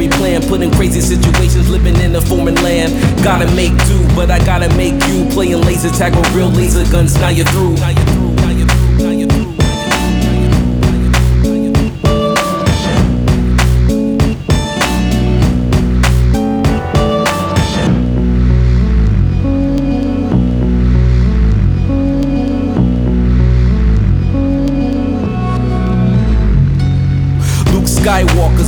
extraordinary plan, put in crazy situations, living in a foreign land. Gotta make do, but I gotta make you. Playing laser tag with real laser guns, now you're through. Skywalker